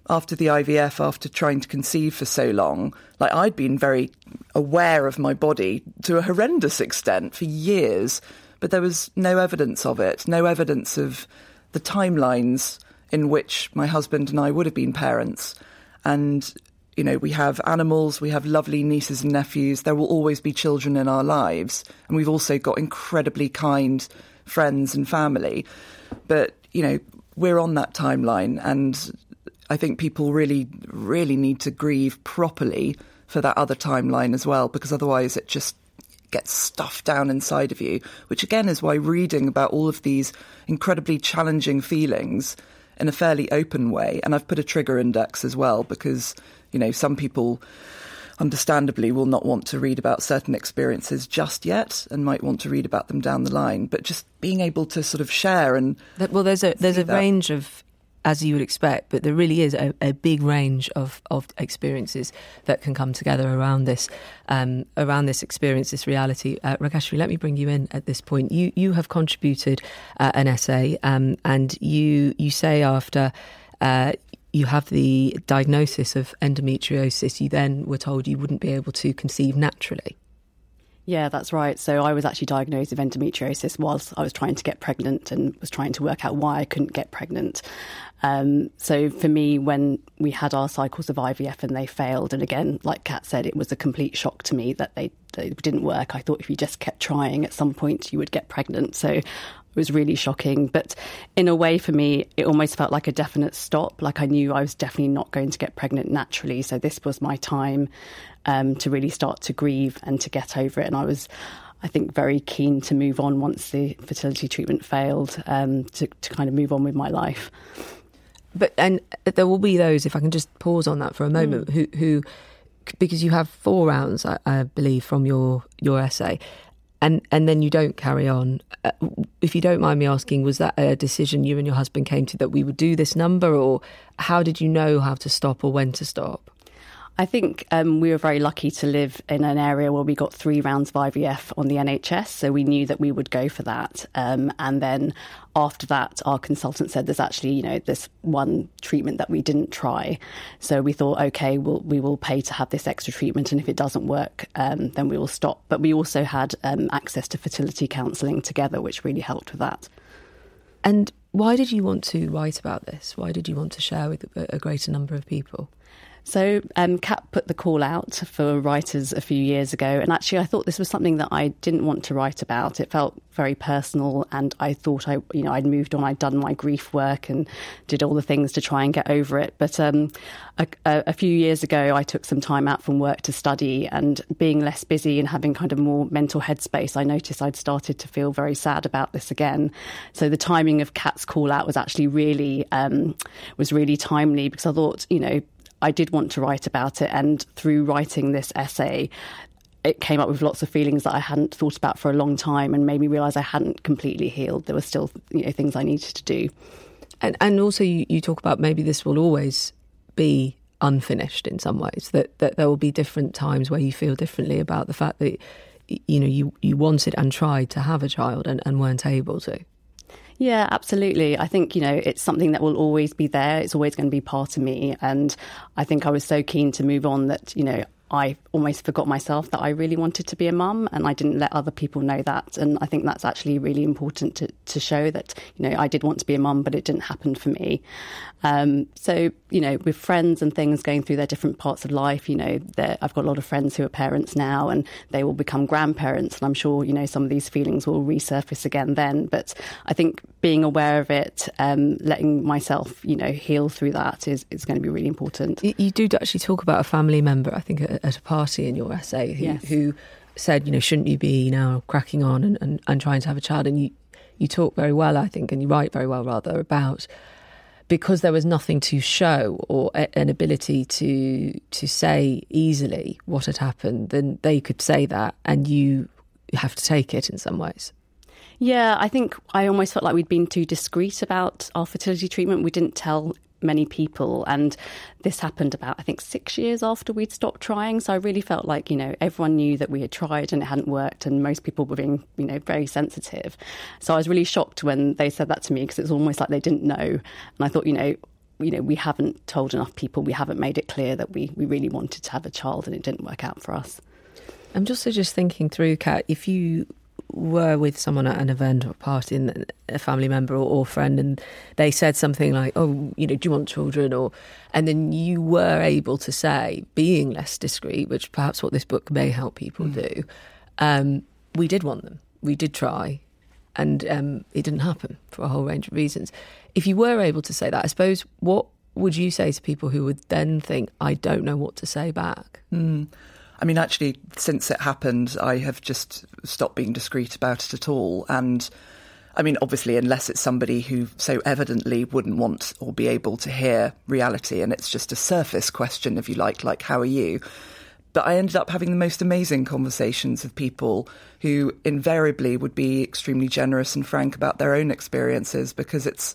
after the IVF, after trying to conceive for so long, like I'd been very aware of my body to a horrendous extent for years, but there was no evidence of it, no evidence of the timelines in which my husband and I would have been parents. And, you know, we have animals, we have lovely nieces and nephews, there will always be children in our lives. And we've also got incredibly kind friends and family. But, you know, we're on that timeline, and I think people really, really need to grieve properly for that other timeline as well, because otherwise it just gets stuffed down inside of you, which again is why reading about all of these incredibly challenging feelings in a fairly open way, and I've put a trigger index as well, because, you know, some people understandably will not want to read about certain experiences just yet and might want to read about them down the line, but just being able to sort of share and...
Well, there's a range of, as you would expect, but there really is a big range of experiences that can come together around this experience, this reality. Rakeshri, let me bring you in at this point. You have contributed an essay, and you say after you have the diagnosis of endometriosis, you then were told you wouldn't be able to conceive naturally.
Yeah, that's right. So I was actually diagnosed with endometriosis whilst I was trying to get pregnant and was trying to work out why I couldn't get pregnant. So for me, when we had our cycles of IVF and they failed, and again, like Kat said, it was a complete shock to me that they didn't work. I thought if you just kept trying, at some point you would get pregnant. So it was really shocking. But in a way, for me, it almost felt like a definite stop. Like I knew I was definitely not going to get pregnant naturally. So this was my time to really start to grieve and to get over it. And I was, I think, very keen to move on once the fertility treatment failed, to kind of move on with my life.
But and there will be those, if I can just pause on that for a moment, who because you have 4 rounds, I believe, from your essay, and then you don't carry on. If you don't mind me asking, was that a decision you and your husband came to, that we would do this number, or how did you know how to stop or when to stop?
I think we were very lucky to live in an area where we got 3 rounds of IVF on the NHS, so we knew that we would go for that. And then after that, our consultant said there's actually, you know, this one treatment that we didn't try. So we thought, OK, we will pay to have this extra treatment, and if it doesn't work, then we will stop. But we also had access to fertility counselling together, which really helped with that.
And why did you want to write about this? Why did you want to share with a greater number of people?
So Kat put the call out for writers a few years ago, and actually I thought this was something that I didn't want to write about. It felt very personal, and I thought I'd moved on, I'd done my grief work and did all the things to try and get over it. But a few years ago, I took some time out from work to study, and being less busy and having kind of more mental headspace, I noticed I'd started to feel very sad about this again. So the timing of Kat's call out was actually really timely, because I thought, you know, I did want to write about it, and through writing this essay, it came up with lots of feelings that I hadn't thought about for a long time, and made me realise I hadn't completely healed. There were still, you know, things I needed to do.
And also you talk about maybe this will always be unfinished in some ways, that there will be different times where you feel differently about the fact that, you know, you wanted and tried to have a child and weren't able to.
Yeah, absolutely. I think, you know, it's something that will always be there. It's always going to be part of me. And I think I was so keen to move on that, you know, I almost forgot myself that I really wanted to be a mum, and I didn't let other people know that. And I think that's actually really important to show that, you know, I did want to be a mum, but it didn't happen for me. So, you know, with friends and things going through their different parts of life, you know, I've got a lot of friends who are parents now, and they will become grandparents. And I'm sure, you know, some of these feelings will resurface again then. But I think being aware of it, letting myself, you know, heal through that is going to be really important.
You do actually talk about a family member, I think, at a party in your essay who said, you know, shouldn't you be now cracking on and trying to have a child? And you talk very well, I think, and you write very well, rather, about because there was nothing to show or an ability to say easily what had happened, then they could say that and you have to take it in some ways.
Yeah, I think I almost felt like we'd been too discreet about our fertility treatment. We didn't tell many people, and this happened about, I think, 6 years after we'd stopped trying. So I really felt like, you know, everyone knew that we had tried and it hadn't worked, and most people were being, you know, very sensitive. So I was really shocked when they said that to me, because it was almost like they didn't know. And I thought, you know, we haven't told enough people, we haven't made it clear that we really wanted to have a child, and it didn't work out for us.
I'm just thinking through, Kat, if you were with someone at an event or a party, and a family member or friend, and they said something like, oh, do you want children? And then you were able to say, being less discreet, which perhaps what this book may help people do, we did want them. We did try. And it didn't happen for a whole range of reasons. If you were able to say that, I suppose, what would you say to people who would then think, I don't know what to say back?
I mean, actually, since it happened, I have just stopped being discreet about it at all. And I mean, obviously, unless it's somebody who so evidently wouldn't want or be able to hear reality, and it's just a surface question, if you like how are you? But I ended up having the most amazing conversations with people who invariably would be extremely generous and frank about their own experiences, because it's,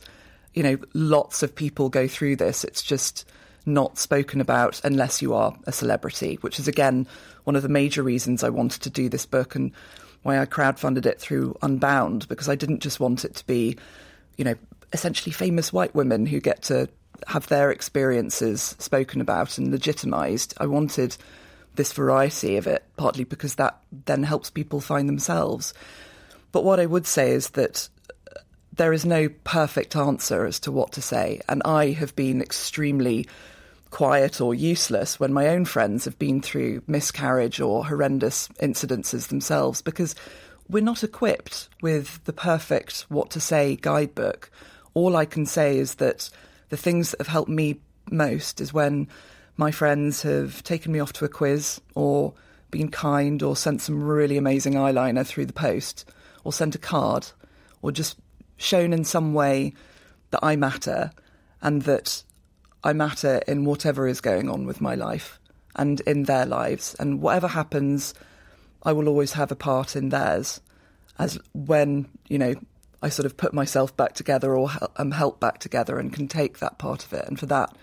lots of people go through this. It's just not spoken about unless you are a celebrity, which is, again, one of the major reasons I wanted to do this book and why I crowdfunded it through Unbound, because I didn't just want it to be, essentially famous white women who get to have their experiences spoken about and legitimised. I wanted this variety of it, partly because that then helps people find themselves. But what I would say is that there is no perfect answer as to what to say. And I have been extremely quiet or useless when my own friends have been through miscarriage or horrendous incidences themselves, because we're not equipped with the perfect what to say guidebook. All I can say is that the things that have helped me most is when my friends have taken me off to a quiz, or been kind, or sent some really amazing eyeliner through the post, or sent a card, or just shown in some way that I matter, and that I matter in whatever is going on with my life and in their lives. And whatever happens, I will always have a part in theirs, as when, I sort of put myself back together or am helped back together and can take that part of it. And for that,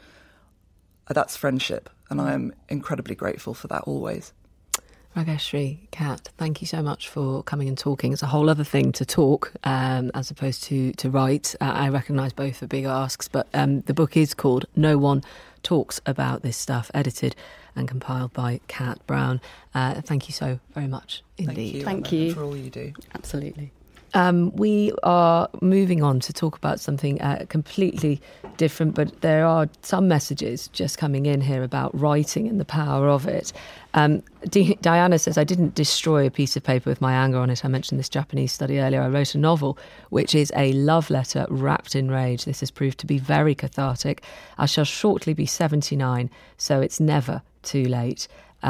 that's friendship, and I am incredibly grateful for that always.
Rageshri, Kat, thank you so much for coming and talking. It's a whole other thing to talk as opposed to write. I recognise both are big asks, but the book is called No One Talks About This Stuff, edited and compiled by Kat Brown. Thank you so very much indeed.
Thank you for all you do.
Absolutely.
We are moving on to talk about something completely different, but there are some messages just coming in here about writing and the power of it. Diana says, I didn't destroy a piece of paper with my anger on it. I mentioned this Japanese study earlier. I wrote a novel, which is a love letter wrapped in rage. This has proved to be very cathartic. I shall shortly be 79, so it's never too late.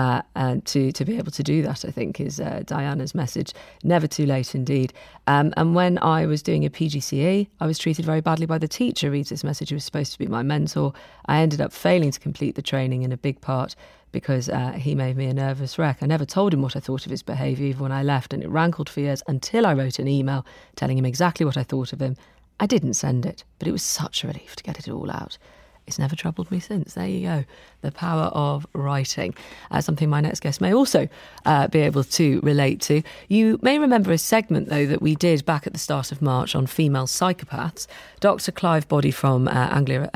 And to be able to do that, I think, is Diana's message. Never too late indeed. And when I was doing a PGCE, I was treated very badly by the teacher, reads this message, who was supposed to be my mentor. I ended up failing to complete the training in a big part because he made me a nervous wreck. I never told him what I thought of his behaviour even when I left, and it rankled for years until I wrote an email telling him exactly what I thought of him. I didn't send it, but it was such a relief to get it all out. It's never troubled me since. There you go. The power of writing. Something my next guest may also be able to relate to. You may remember a segment, though, that we did back at the start of March on female psychopaths. Dr. Clive Body from Anglia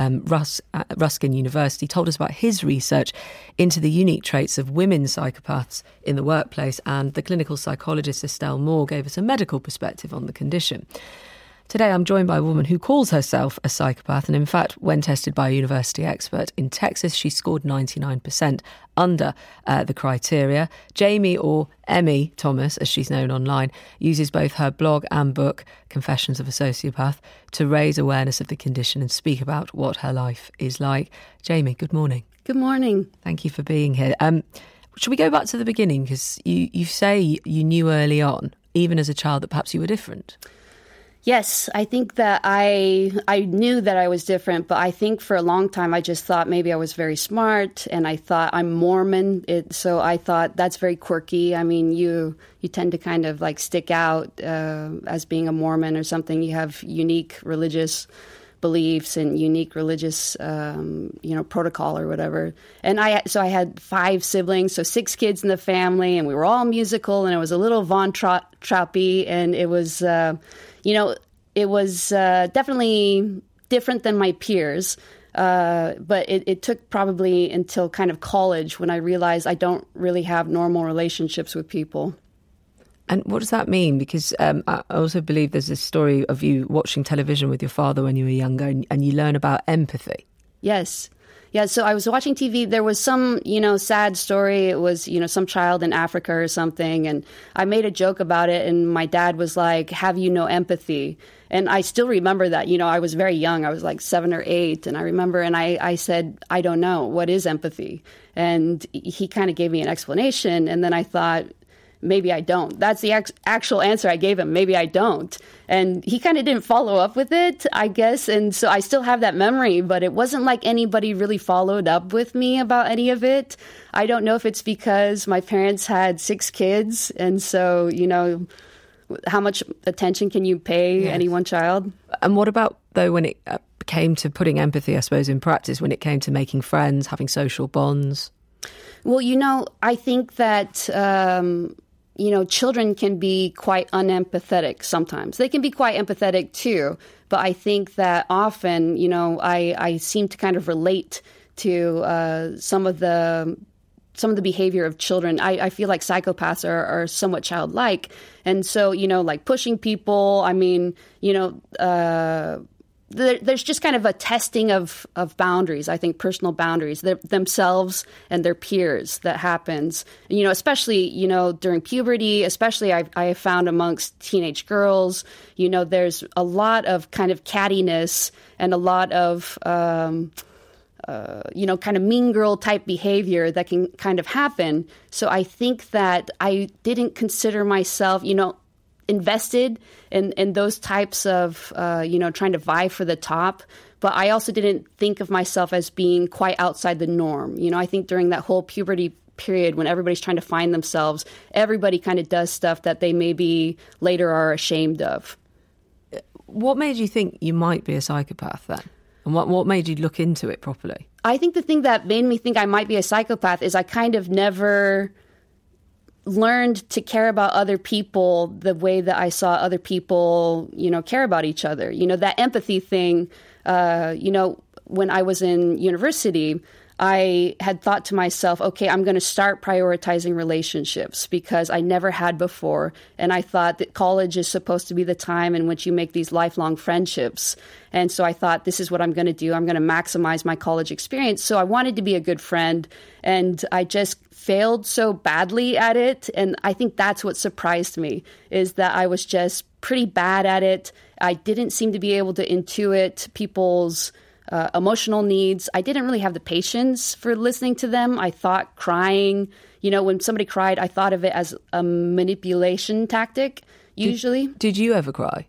Ruskin University told us about his research into the unique traits of women psychopaths in the workplace, and the clinical psychologist Estelle Moore gave us a medical perspective on the condition. Today I'm joined by a woman who calls herself a psychopath, and in fact, when tested by a university expert in Texas, she scored 99% under the criteria. Jamie, or Emmy Thomas, as she's known online, uses both her blog and book, Confessions of a Sociopath, to raise awareness of the condition and speak about what her life is like. Jamie, good morning.
Good morning.
Thank you for being here. Should we go back to the beginning? Because you say you knew early on, even as a child, that perhaps you were different.
Yes, I think that I knew that I was different, but I think for a long time I just thought maybe I was very smart, and I thought I'm Mormon, so I thought that's very quirky. I mean, you tend to kind of like stick out as being a Mormon or something. You have unique religious beliefs and unique religious, protocol or whatever. And I had 5 siblings, so 6 kids in the family, and we were all musical, and it was a little Von Trappy, and it was, it was definitely different than my peers. But it took probably until kind of college when I realized I don't really have normal relationships with people.
And what does that mean? Because I also believe there's this story of you watching television with your father when you were younger, and you learn about empathy.
Yes. Yeah, so I was watching TV. There was some, sad story. It was, some child in Africa or something. And I made a joke about it. And my dad was like, have you no empathy? And I still remember that. I was very young. I was like 7 or 8. And I remember, and I said, I don't know. What is empathy? And he kind of gave me an explanation. And then I thought, maybe I don't. That's the actual answer I gave him. Maybe I don't. And he kind of didn't follow up with it, I guess. And so I still have that memory, but it wasn't like anybody really followed up with me about any of it. I don't know if it's because my parents had 6 kids. And so, how much attention can you pay any one child?
And what about, though, when it came to putting empathy, I suppose, in practice, when it came to making friends, having social bonds?
Well, I think that children can be quite unempathetic sometimes. They can be quite empathetic too, but I think that often, I seem to kind of relate to some of the behavior of children. I feel like psychopaths are somewhat childlike. And so, like pushing people, there's just kind of a testing of boundaries, I think, personal boundaries, themselves and their peers that happens, especially, during puberty, especially I have found amongst teenage girls, there's a lot of kind of cattiness and a lot of, kind of mean girl type behavior that can kind of happen. So I think that I didn't consider myself, invested in those types of, trying to vie for the top. But I also didn't think of myself as being quite outside the norm. I think during that whole puberty period when everybody's trying to find themselves, everybody kind of does stuff that they maybe later are ashamed of.
What made you think you might be a psychopath then? And what made you look into it properly?
I think the thing that made me think I might be a psychopath is I kind of never learned to care about other people the way that I saw other people, care about each other. That empathy thing, when I was in university, I had thought to myself, okay, I'm going to start prioritizing relationships because I never had before. And I thought that college is supposed to be the time in which you make these lifelong friendships. And so I thought, this is what I'm going to do. I'm going to maximize my college experience. So I wanted to be a good friend. And I just failed so badly at it. And I think that's what surprised me, is that I was just pretty bad at it. I didn't seem to be able to intuit people's emotional needs. I didn't really have the patience for listening to them. I thought crying, when somebody cried, I thought of it as a manipulation tactic, usually.
Did you ever cry?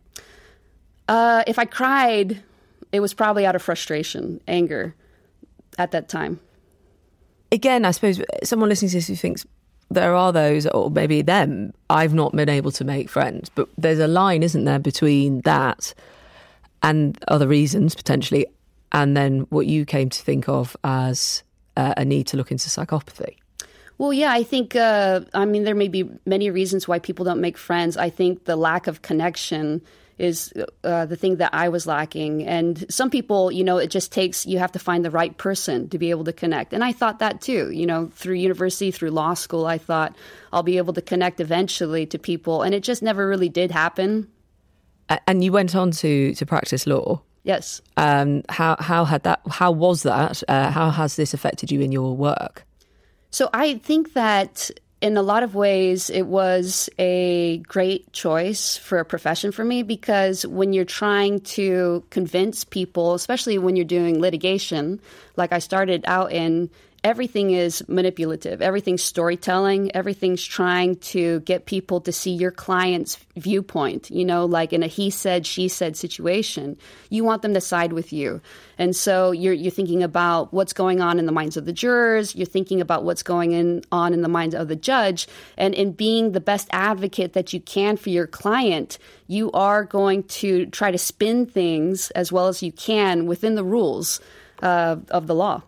If I cried, it was probably out of frustration, anger at that time.
Again, I suppose someone listening to this who thinks there are those, or maybe them, I've not been able to make friends. But there's a line, isn't there, between that and other reasons, potentially, and then what you came to think of as a need to look into psychopathy?
Well, yeah, I think, there may be many reasons why people don't make friends. I think the lack of connection is the thing that I was lacking. And some people, it just takes, you have to find the right person to be able to connect. And I thought that too, through university, through law school, I thought I'll be able to connect eventually to people. And it just never really did happen.
And you went on to practice law.
Yes.
How was that? How has this affected you in your work?
So I think that in a lot of ways, it was a great choice for a profession for me, because when you're trying to convince people, especially when you're doing litigation, like I started out in, everything is manipulative. Everything's storytelling. Everything's trying to get people to see your client's viewpoint, like in a he said, she said situation. You want them to side with you. And so you're thinking about what's going on in the minds of the jurors. You're thinking about what's going on in the minds of the judge. And in being the best advocate that you can for your client, you are going to try to spin things as well as you can within the rules of the law.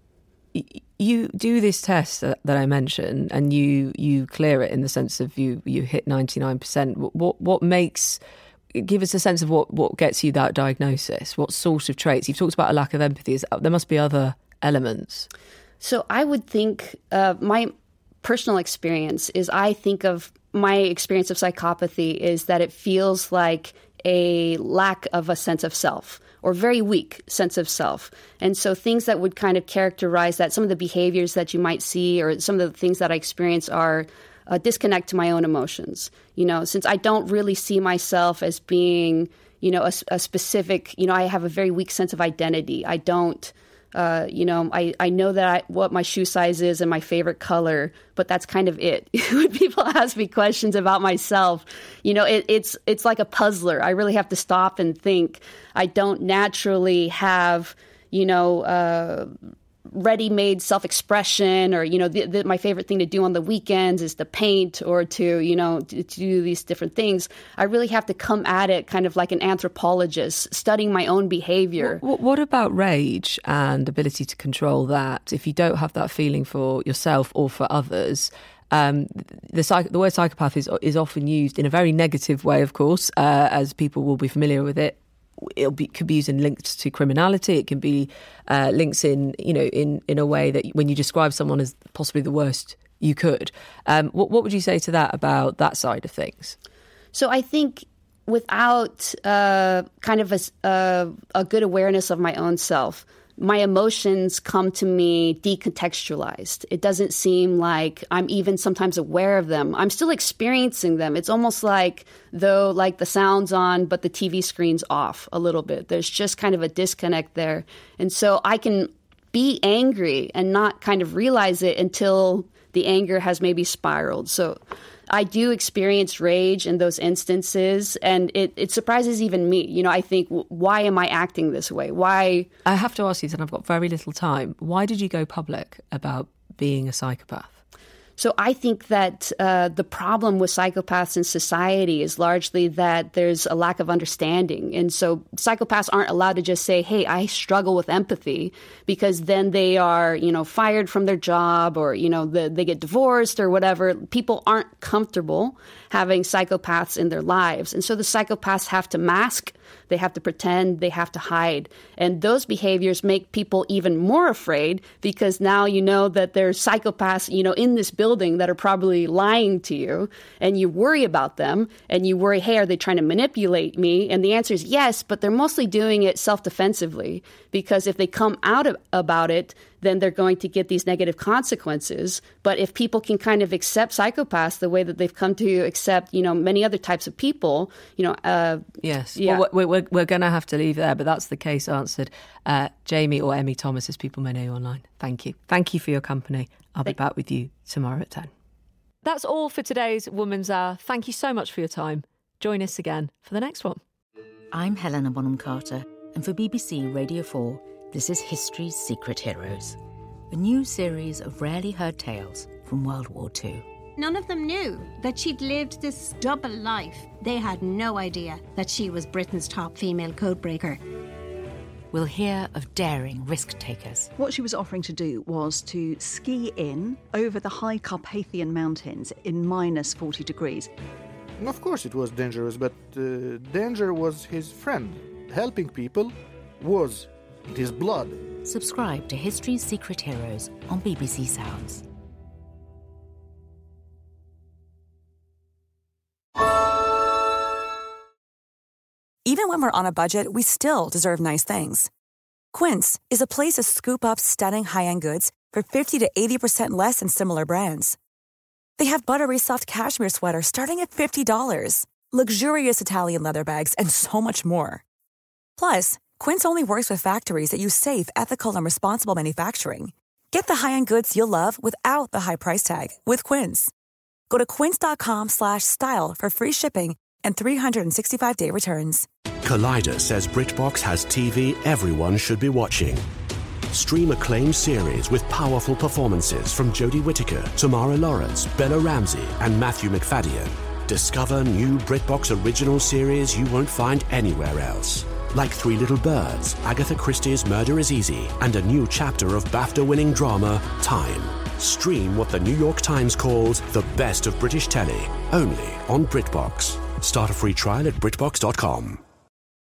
You do this test that I mentioned, and you clear it in the sense of you hit 99%. give us a sense of what gets you that diagnosis? What sort of traits? You've talked about a lack of empathy. There must be other elements.
So I would think my personal experience is I think of my experience of psychopathy is that it feels like a lack of a sense of self or very weak sense of self. And so things that would kind of characterize that, some of the behaviors that you might see or some of the things that I experience are a disconnect to my own emotions. Since I don't really see myself as being, a specific, I have a very weak sense of identity. I don't, I know that what my shoe size is and my favorite color, but that's kind of it. When people ask me questions about myself, it's like a puzzler. I really have to stop and think. I don't naturally have, ready-made self-expression or, my favorite thing to do on the weekends is to paint or to do these different things. I really have to come at it kind of like an anthropologist, studying my own behavior.
What about rage and ability to control that? If you don't have that feeling for yourself or for others, the word psychopath is often used in a very negative way, of course, as people will be familiar with it. Could be used in links to criminality. It can be links in a way that when you describe someone as possibly the worst you could. What would you say to that about that side of things?
So I think without kind of a good awareness of my own self, my emotions come to me decontextualized. It doesn't seem like I'm even sometimes aware of them. I'm still experiencing them. It's almost like though like the sound's on, but the TV screen's off a little bit. There's just kind of a disconnect there. And so I can be angry and not kind of realize it until the anger has maybe spiraled. So I do experience rage in those instances, and it surprises even me. I think, why am I acting this way? Why?
I have to ask you, and I've got very little time. Why did you go public about being a psychopath?
So I think that the problem with psychopaths in society is largely that there's a lack of understanding. And so psychopaths aren't allowed to just say, hey, I struggle with empathy, because then they are, fired from their job or, they get divorced or whatever. People aren't comfortable having psychopaths in their lives. And so the psychopaths have to mask, they have to pretend, they have to hide. And those behaviors make people even more afraid, because now you know that there's psychopaths, in this building that are probably lying to you, and you worry about them and you worry, hey, are they trying to manipulate me? And the answer is yes, but they're mostly doing it self-defensively, because if they come out about it, then they're going to get these negative consequences. But if people can kind of accept psychopaths the way that they've come to accept, many other types of people,
yes.
Yeah.
Well, we're going to have to leave there, but that's the case answered. Jamie, or Emmy Thomas, as people may know you online, thank you. Thank you for your company. I'll be back with you tomorrow at 10. That's all for today's Woman's Hour. Thank you so much for your time. Join us again for the next one.
I'm Helena Bonham Carter, and for BBC Radio 4, this is History's Secret Heroes, a new series of rarely heard tales from World War II.
None of them knew that she'd lived this double life. They had no idea that she was Britain's top female codebreaker.
We'll hear of daring risk-takers.
What she was offering to do was to ski in over the high Carpathian Mountains in minus 40 degrees.
Of course it was dangerous, but danger was his friend. Helping people was in his blood.
Subscribe to History's Secret Heroes on BBC Sounds.
Even when we're on a budget, we still deserve nice things. Quince is a place to scoop up stunning high-end goods for 50 to 80% less than similar brands. They have buttery soft cashmere sweaters starting at $50, luxurious Italian leather bags, and so much more. Plus, Quince only works with factories that use safe, ethical, and responsible manufacturing. Get the high-end goods you'll love without the high price tag with Quince. Go to quince.com/style for free shipping and 365-day returns.
Collider says BritBox has TV everyone should be watching. Stream acclaimed series with powerful performances from Jodie Whittaker, Tamara Lawrence, Bella Ramsey, and Matthew McFadden. Discover new BritBox original series you won't find anywhere else. Like Three Little Birds, Agatha Christie's Murder is Easy, and a new chapter of BAFTA-winning drama, Time. Stream what the New York Times calls the best of British telly, only on BritBox. Start a free trial at BritBox.com.